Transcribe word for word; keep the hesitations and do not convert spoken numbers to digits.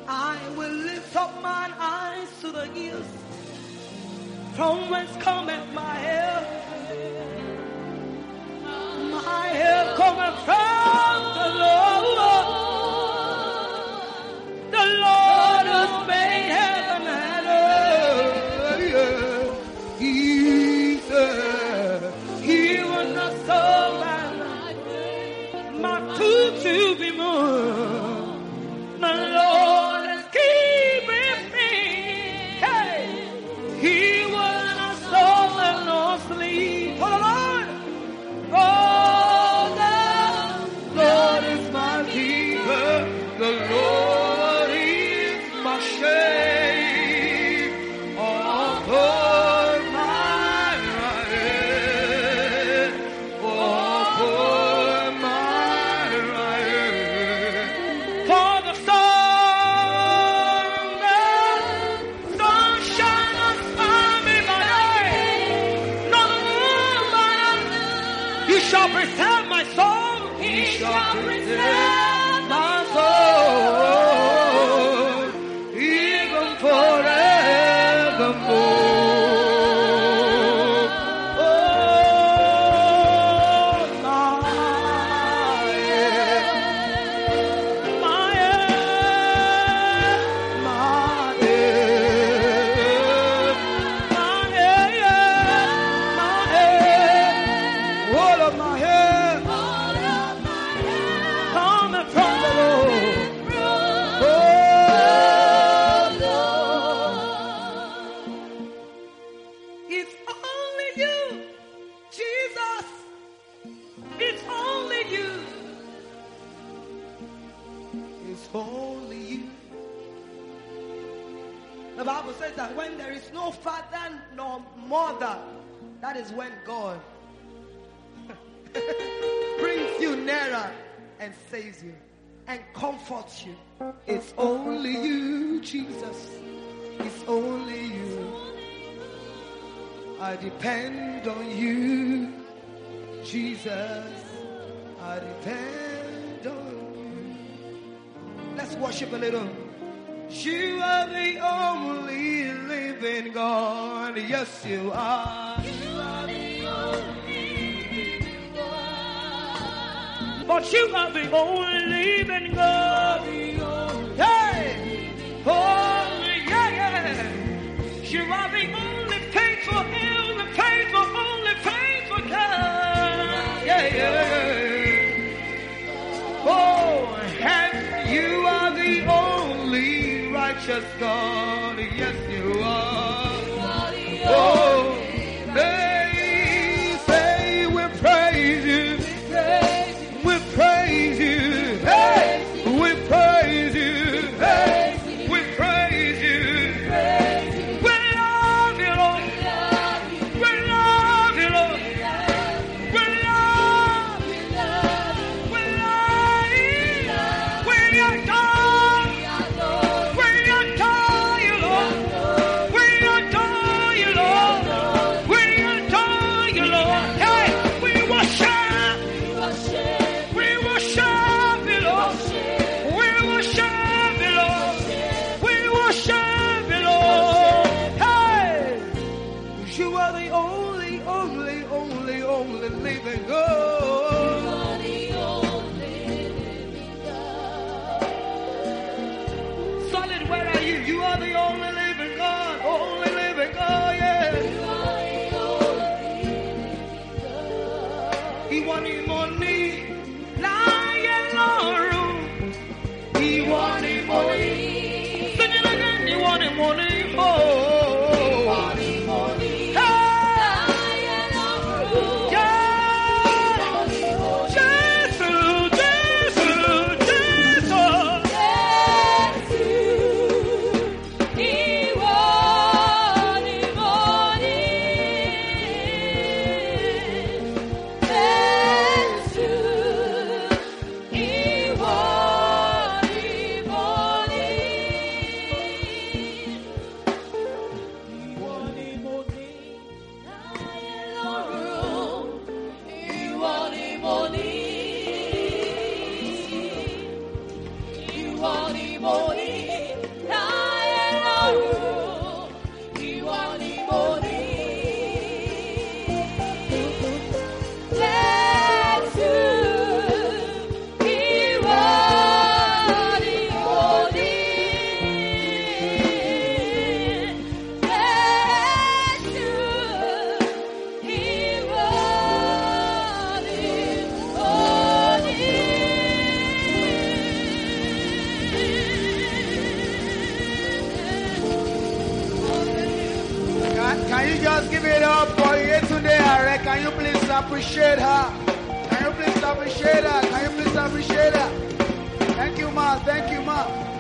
I will lift up mine eyes to the hills, from whence cometh my help. My help cometh from the Lord. The Lord has made heaven and earth. He said he will not suffer my foot to be moved. The Lord is keeping me. Hey, he will not suffer nor sleep. For the Lord, oh, the Lord is my keeper. The Lord is my shade upon my right hand. Upon my right hand. For the sun, the sun shall not smite me by day, nor the moon by night. You shall preserve my soul. He shall preserve my soul, even forevermore. Oh, my head, my head, my head, my head, my head, all of my head, coming from the Lord. Oh, it's only you, Jesus. It's only you. It's only you. The Bible says that when there is no father nor mother, that is when God brings you nearer and saves you and comforts you. It's only you, Jesus. It's only you. I depend on you, Jesus. I depend on you. Let's worship a little. You are the only living God. Yes, you are. You are the only living God. But you are the only living God. Hey! Oh, yeah, yeah. You are the only faithful, only faithful, only faithful God. Yeah, yeah. Oh, and you are the only righteous God. Yes, you are. Oh, they say we praise you. We praise you. Hey, we praise you. Hey, we praise you. We love you, Lord. We love you, Lord. We love you. We love you. We adore you. We adore you, Lord. We adore you, Lord. We adore you, Lord. Hey, we worship. We worship you, Lord. We worship you, Lord. We worship you, Lord. Hey, you are the only, only, only, only living God. Solid, where are you? You are the only living God. Only living God, yeah. Ìwọ ni mo ní láyé lọ́run. Ìwọ ni mo ní. Sing it again. Ìwọ ni mo ní. Oh. Hey. Yeah. Jésù, Jésù, Jésù. morning. Can you just give it up for Yetunde Are? Can you please appreciate her? Can you please appreciate her? Can you please appreciate her? Thank you, ma. Thank you, ma.